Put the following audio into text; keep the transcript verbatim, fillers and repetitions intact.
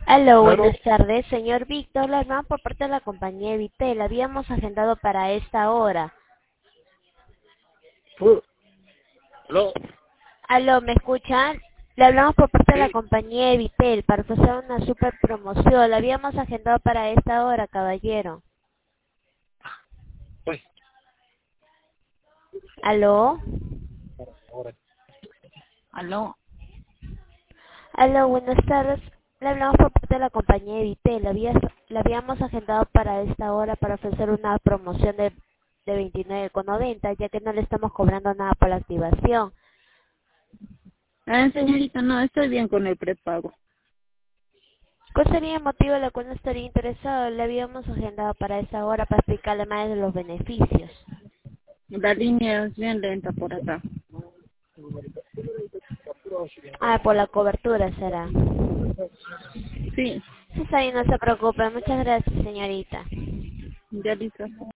Aló, Aló, buenas tardes, señor Víctor. Le hablamos por parte de la compañía Evitel. Habíamos agendado para esta hora. fu- aló, Aló, ¿me escuchan? Le hablamos por parte de la sí, compañía Evitel para ofrecer una super promoción. La habíamos agendado para esta hora, caballero. pues, Aló. ahora, Aló, Aló, buenas tardes. Le hablamos por parte de la compañía Evitel. La, había- la habíamos agendado para esta hora para ofrecer una promoción de, de veintinueve con noventa, ya que no le estamos cobrando nada por la activación. ah, señorita, no, estoy bien con el prepago. ¿Cuál sería el motivo de la cual no estaría interesado? Le habíamos agendado para esa hora para explicarle más de los beneficios. La línea es bien lenta por acá. Ah, por la cobertura será. Sí, Sí, está bien, no se preocupe. Muchas gracias, señorita. ya listo.